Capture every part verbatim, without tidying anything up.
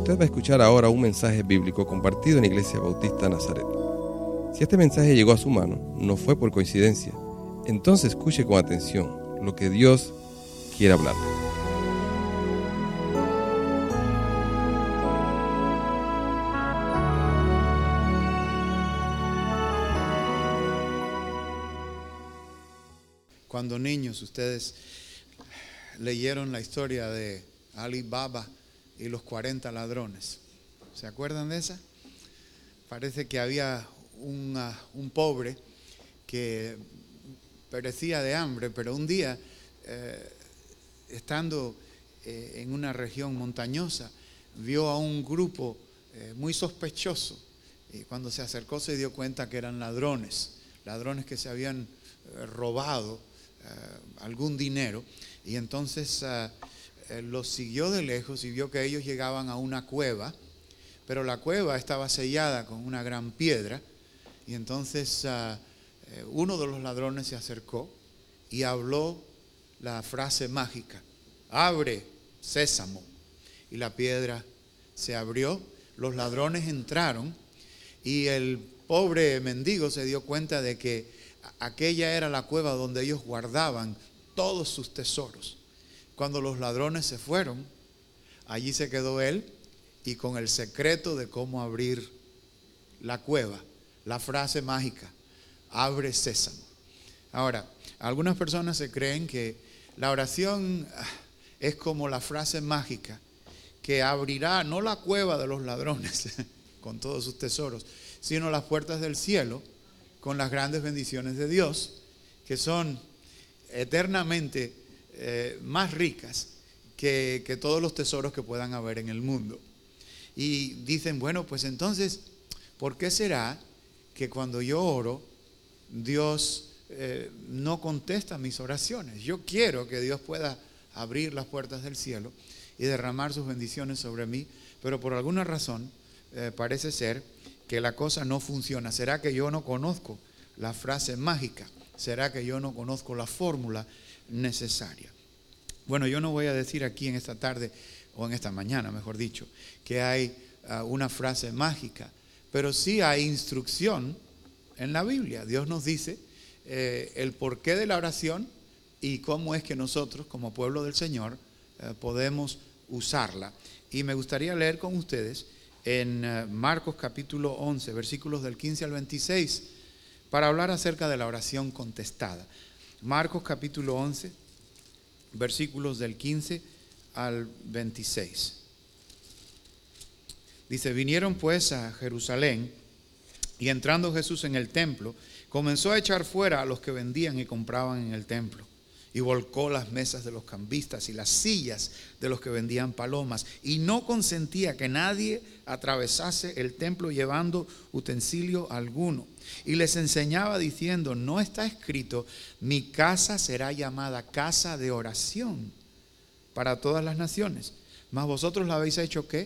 Usted va a escuchar ahora un mensaje bíblico compartido en Iglesia Bautista Nazaret. Si este mensaje llegó a su mano, no fue por coincidencia. Entonces escuche con atención lo que Dios quiere hablarle. Cuando niños ustedes leyeron la historia de Ali Baba y los cuarenta ladrones, ¿se acuerdan de esa? Parece que había un, uh, un pobre que perecía de hambre, pero un día, eh, estando eh, en una región montañosa, vio a un grupo eh, muy sospechoso, y cuando se acercó se dio cuenta que eran ladrones, ladrones que se habían eh, robado Uh, algún dinero, y entonces uh, eh, los siguió de lejos y vio que ellos llegaban a una cueva, pero la cueva estaba sellada con una gran piedra, y entonces uh, eh, uno de los ladrones se acercó y habló la frase mágica: abre, sésamo, y la piedra se abrió, los ladrones entraron, y el pobre mendigo se dio cuenta de que aquella era la cueva donde ellos guardaban todos sus tesoros. Cuando los ladrones se fueron, allí se quedó él y con el secreto de cómo abrir la cueva, la frase mágica: abre, sésamo. Ahora, algunas personas se creen que la oración es como la frase mágica que abrirá no la cueva de los ladrones con todos sus tesoros, sino las puertas del cielo con las grandes bendiciones de Dios, que son eternamente eh, más ricas que, que todos los tesoros que puedan haber en el mundo. Y dicen, bueno, pues entonces, ¿por qué será que cuando yo oro, Dios eh, no contesta mis oraciones? Yo quiero que Dios pueda abrir las puertas del cielo y derramar sus bendiciones sobre mí, pero por alguna razón eh, parece ser que la cosa no funciona. ¿Será que yo no conozco la frase mágica? ¿Será que yo no conozco la fórmula necesaria? Bueno, yo no voy a decir aquí en esta tarde, o en esta mañana, mejor dicho, que hay uh, una frase mágica, pero sí hay instrucción en la Biblia. Dios nos dice eh, el porqué de la oración y cómo es que nosotros, como pueblo del Señor, eh, podemos usarla. Y me gustaría leer con ustedes en uh, Marcos capítulo once, versículos del quince al veintiséis, para hablar acerca de la oración contestada. Marcos capítulo once, versículos del quince al veintiséis. Dice: vinieron pues a Jerusalén, y entrando Jesús en el templo, comenzó a echar fuera a los que vendían y compraban en el templo, y volcó las mesas de los cambistas y las sillas de los que vendían palomas, y no consentía que nadie atravesase el templo llevando utensilio alguno. Y les enseñaba diciendo: no está escrito, mi casa será llamada casa de oración para todas las naciones, mas vosotros la habéis hecho ¿qué?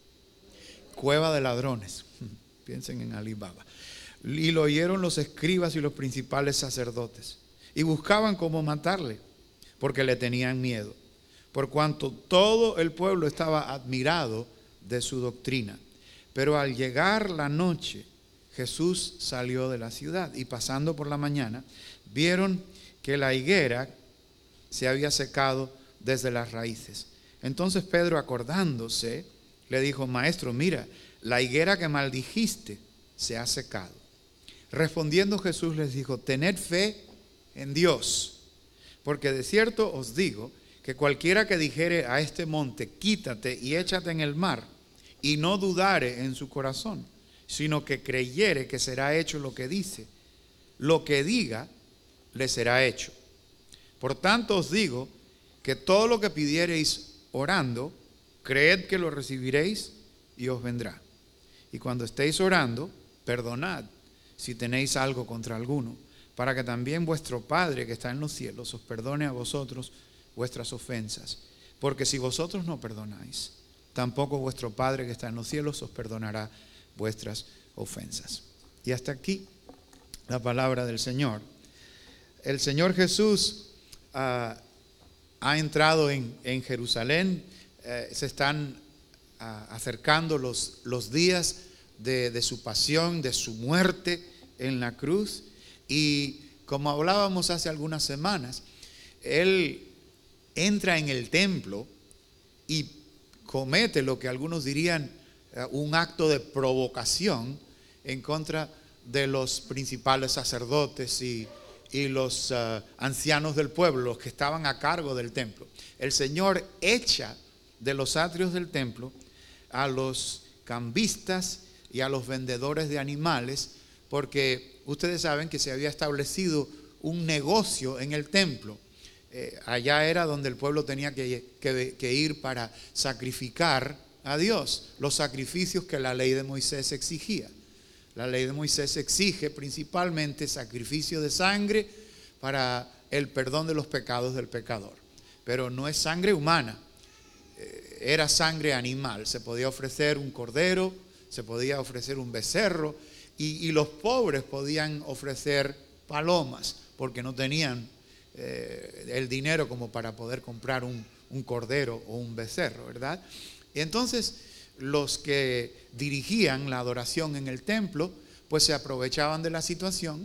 Cueva de ladrones. Piensen en Ali Baba. Y lo oyeron los escribas y los principales sacerdotes, y buscaban cómo matarle, porque le tenían miedo, por cuanto todo el pueblo estaba admirado de su doctrina. Pero al llegar la noche, Jesús salió de la ciudad, y pasando por la mañana, vieron que la higuera se había secado desde las raíces. Entonces Pedro, acordándose, le dijo: Maestro, mira, la higuera que maldijiste se ha secado. Respondiendo Jesús les dijo: tened fe en Dios, porque de cierto os digo que cualquiera que dijere a este monte: quítate y échate en el mar, y no dudare en su corazón, sino que creyere que será hecho lo que dice, lo que diga le será hecho. Por tanto os digo que todo lo que pidiereis orando, creed que lo recibiréis y os vendrá. Y cuando estéis orando, perdonad si tenéis algo contra alguno, para que también vuestro Padre que está en los cielos os perdone a vosotros vuestras ofensas. Porque si vosotros no perdonáis, tampoco vuestro Padre que está en los cielos os perdonará vuestras ofensas. Y hasta aquí la palabra del Señor. El Señor Jesús uh, ha entrado en, en Jerusalén. Eh, se están a, acercando los, los días de, de su pasión, de su muerte en la cruz. Y como hablábamos hace algunas semanas, Él entra en el templo y comete lo que algunos dirían un acto de provocación en contra de los principales sacerdotes y, y los uh, ancianos del pueblo, los que estaban a cargo del templo. El Señor echa de los atrios del templo a los cambistas y a los vendedores de animales, porque ustedes saben que se había establecido un negocio en el templo. Eh, allá era donde el pueblo tenía que, que, que ir para sacrificar a Dios, los sacrificios que la ley de Moisés exigía. La ley de Moisés exige principalmente sacrificio de sangre para el perdón de los pecados del pecador, pero no es sangre humana, eh, era sangre animal. Se podía ofrecer un cordero, se podía ofrecer un becerro, y, y los pobres podían ofrecer palomas porque no tenían eh, el dinero como para poder comprar un, un cordero o un becerro, ¿verdad? Y entonces los que dirigían la adoración en el templo pues se aprovechaban de la situación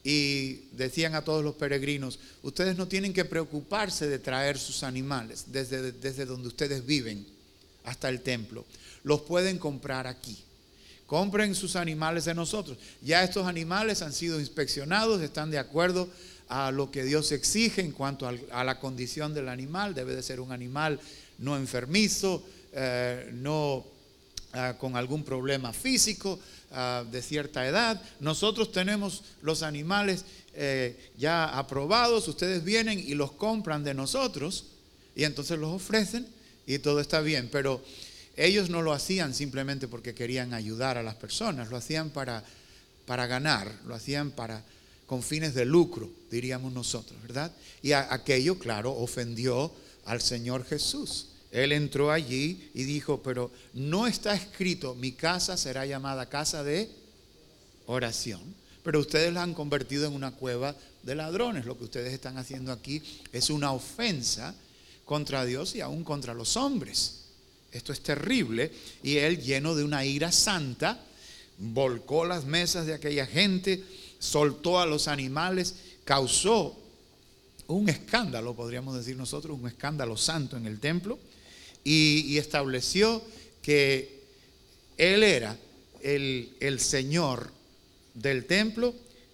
y decían a todos los peregrinos: ustedes no tienen que preocuparse de traer sus animales desde, desde donde ustedes viven hasta el templo, los pueden comprar aquí. Compren sus animales de nosotros. Ya estos animales han sido inspeccionados, están de acuerdo a lo que Dios exige en cuanto a la condición del animal. Debe de ser un animal no enfermizo, eh, no eh, con algún problema físico, eh, de cierta edad. Nosotros tenemos los animales eh, ya aprobados, ustedes vienen y los compran de nosotros y entonces los ofrecen y todo está bien. Pero ellos no lo hacían simplemente porque querían ayudar a las personas, lo hacían para, para ganar, lo hacían para, con fines de lucro, diríamos nosotros, ¿verdad? Y a, aquello, claro, ofendió al Señor Jesús. Él entró allí y dijo: pero no está escrito, mi casa será llamada casa de oración, pero ustedes la han convertido en una cueva de ladrones. Lo que ustedes están haciendo aquí es una ofensa contra Dios y aún contra los hombres. Esto es terrible. Y él, lleno de una ira santa, volcó las mesas de aquella gente, soltó a los animales, causó un escándalo, podríamos decir nosotros, un escándalo santo en el templo, y, y estableció que él era el, el señor del templo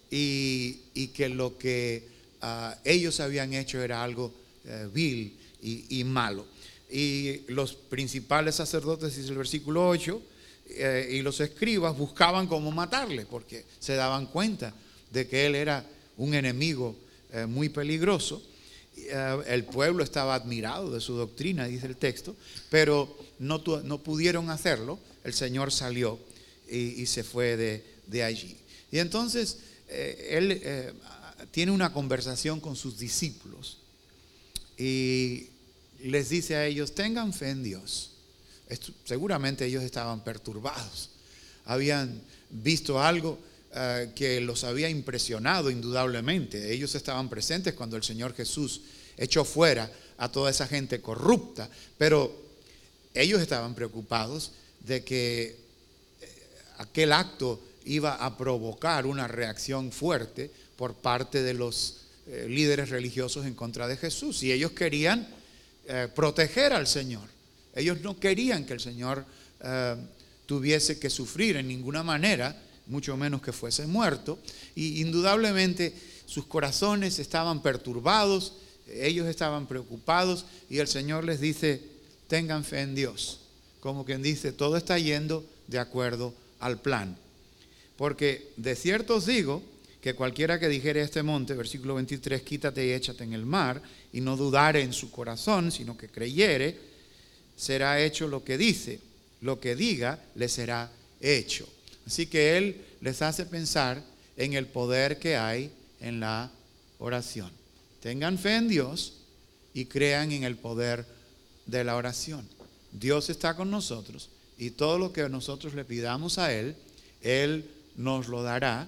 y, y que lo que uh, ellos habían hecho era algo uh, vil y, y malo. Y los principales sacerdotes, dice el versículo ocho, eh, y los escribas buscaban cómo matarle, porque se daban cuenta de que él era un enemigo eh, muy peligroso. Eh, el pueblo estaba admirado de su doctrina, dice el texto, pero no, tu, no pudieron hacerlo. El Señor salió y, y se fue de, de allí. Y entonces eh, él eh, tiene una conversación con sus discípulos y les dice a ellos: tengan fe en Dios. Esto, seguramente ellos estaban perturbados, habían visto algo uh, que los había impresionado indudablemente. Ellos estaban presentes cuando el Señor Jesús echó fuera a toda esa gente corrupta, pero ellos estaban preocupados de que aquel acto iba a provocar una reacción fuerte por parte de los eh, líderes religiosos en contra de Jesús, y ellos querían Eh, proteger al Señor. Ellos no querían que el Señor eh, tuviese que sufrir en ninguna manera, mucho menos que fuese muerto. Y indudablemente sus corazones estaban perturbados, ellos estaban preocupados, y el Señor les dice: tengan fe en Dios. Como quien dice, todo está yendo de acuerdo al plan. Porque de cierto os digo que cualquiera que dijere a este monte, versículo veintitrés, quítate y échate en el mar, y no dudare en su corazón, sino que creyere, será hecho lo que dice, lo que diga le será hecho. Así que él les hace pensar en el poder que hay en la oración. Tengan fe en Dios y crean en el poder de la oración. Dios está con nosotros y todo lo que nosotros le pidamos a Él, Él nos lo dará,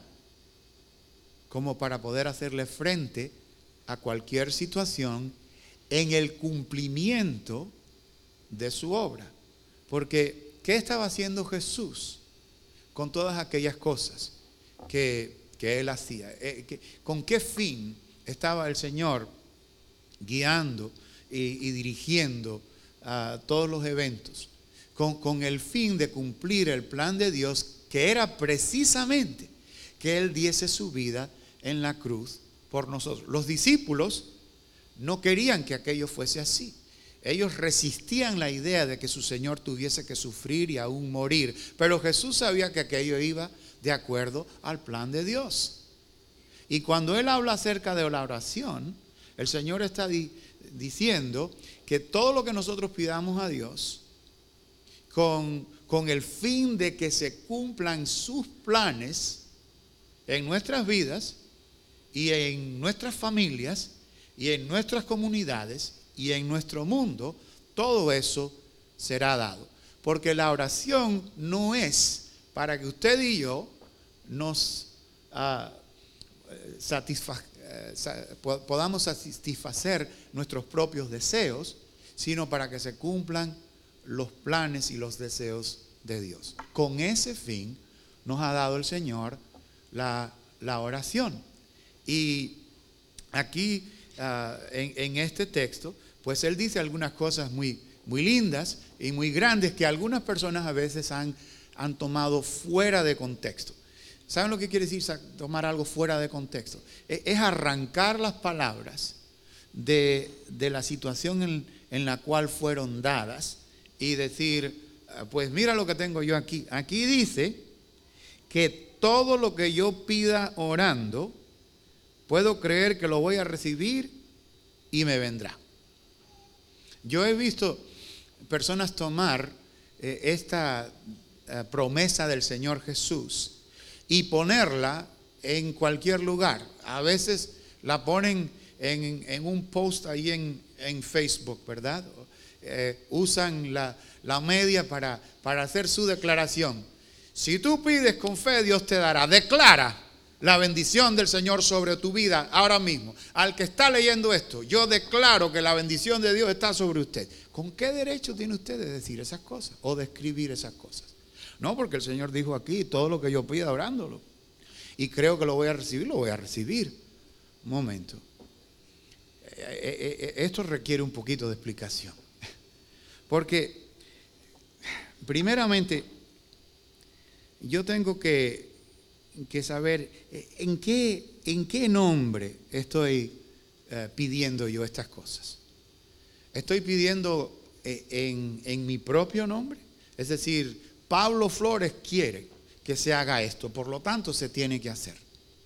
como para poder hacerle frente a cualquier situación en el cumplimiento de su obra. Porque ¿qué estaba haciendo Jesús con todas aquellas cosas que, que Él hacía? Eh, que, ¿Con qué fin estaba el Señor guiando y, y dirigiendo uh, todos los eventos? Con, con el fin de cumplir el plan de Dios, que era precisamente que Él diese su vida en la cruz por nosotros. Los discípulos no querían que aquello fuese así. Ellos resistían la idea de que su Señor tuviese que sufrir y aún morir. Pero Jesús sabía que aquello iba de acuerdo al plan de Dios. Y cuando Él habla acerca de la oración, el Señor está di- diciendo que todo lo que nosotros pidamos a Dios, con, con el fin de que se cumplan sus planes en nuestras vidas y en nuestras familias y en nuestras comunidades y en nuestro mundo, todo eso será dado. Porque la oración no es para que usted y yo nos uh, satisfa- uh, podamos satisfacer nuestros propios deseos, sino para que se cumplan los planes y los deseos de Dios. Con ese fin nos ha dado el Señor la, la oración. Y aquí uh, en, en este texto, pues Él dice algunas cosas muy, muy lindas y muy grandes que algunas personas a veces han, han tomado fuera de contexto. ¿Saben lo que quiere decir tomar algo fuera de contexto? Es, es arrancar las palabras de, de la situación en, en la cual fueron dadas y decir, pues mira lo que tengo yo aquí. Aquí dice que todo lo que yo pida orando, puedo creer que lo voy a recibir y me vendrá. Yo he visto personas tomar eh, esta eh, promesa del Señor Jesús y ponerla en cualquier lugar. A veces la ponen en, en un post ahí en, en Facebook, ¿verdad? Eh, usan la, la media para, para hacer su declaración. Si tú pides con fe, Dios te dará. Declara la bendición del Señor sobre tu vida ahora mismo. Al que está leyendo esto, yo declaro que la bendición de Dios está sobre usted. ¿Con qué derecho tiene usted de decir esas cosas o de escribir esas cosas? No, porque el Señor dijo aquí, todo lo que yo pida orándolo y creo que lo voy a recibir, lo voy a recibir. Un momento. Esto requiere un poquito de explicación. Porque, primeramente, yo tengo que, que saber en qué, en qué nombre estoy eh, pidiendo yo estas cosas. ¿Estoy pidiendo en, en mi propio nombre? Es decir, Pablo Flores quiere que se haga esto, por lo tanto se tiene que hacer.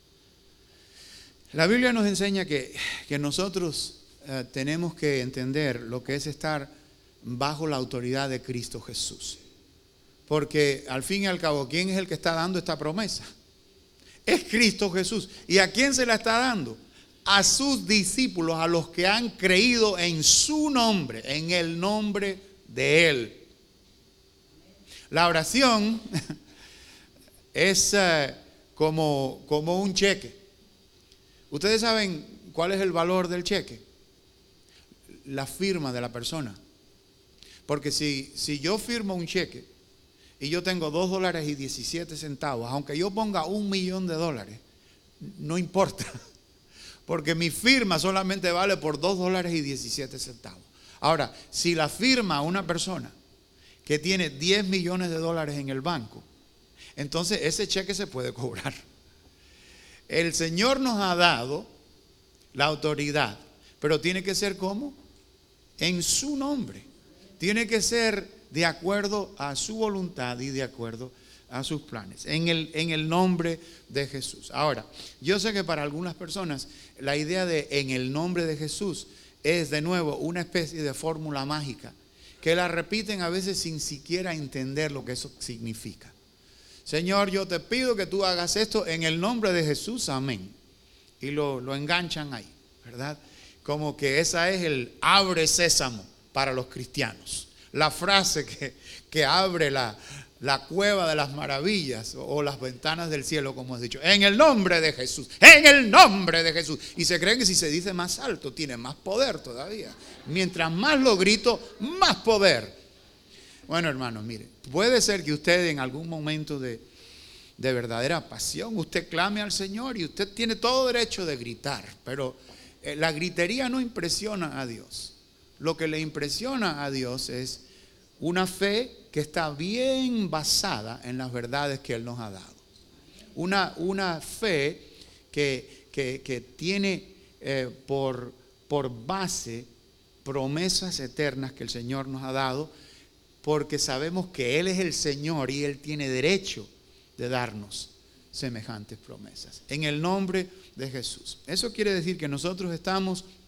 La Biblia nos enseña que, que nosotros eh, tenemos que entender lo que es estar bajo la autoridad de Cristo Jesús. Porque al fin y al cabo, ¿quién es el que está dando esta promesa? Es Cristo Jesús. ¿Y a quién se la está dando? A sus discípulos, a los que han creído en su nombre, en el nombre de Él. La oración es uh, como, como un cheque. ¿Ustedes saben cuál es el valor del cheque? La firma de la persona. Porque si, si yo firmo un cheque y yo tengo dos dólares y diecisiete centavos, aunque yo ponga un millón de dólares, no importa. Porque mi firma solamente vale por dos dólares y diecisiete centavos. Ahora, si la firma una persona que tiene diez millones de dólares en el banco, entonces ese cheque se puede cobrar. El Señor nos ha dado la autoridad, pero tiene que ser ¿cómo? En su nombre. Tiene que ser de acuerdo a su voluntad y de acuerdo a sus planes, en el, en el nombre de Jesús. Ahora, yo sé que para algunas personas la idea de en el nombre de Jesús es de nuevo una especie de fórmula mágica, que la repiten a veces sin siquiera entender lo que eso significa. Señor, yo te pido que tú hagas esto en el nombre de Jesús, amén. Y lo, lo enganchan ahí, ¿verdad? Como que esa es el abre sésamo para los cristianos. La frase que, que abre la, la cueva de las maravillas o, o las ventanas del cielo, como has dicho. En el nombre de Jesús, en el nombre de Jesús. Y se creen que si se dice más alto tiene más poder todavía. Mientras más lo grito, más poder. Bueno, hermanos, mire, puede ser que usted en algún momento de, de verdadera pasión, usted clame al Señor y usted tiene todo derecho de gritar, pero eh, la gritería no impresiona a Dios. Lo que le impresiona a Dios es una fe que está bien basada en las verdades que Él nos ha dado. Una, una fe que, que, que tiene eh, por, por base promesas eternas que el Señor nos ha dado, porque sabemos que Él es el Señor y Él tiene derecho de darnos semejantes promesas. En el nombre de Jesús. Eso quiere decir que nosotros estamos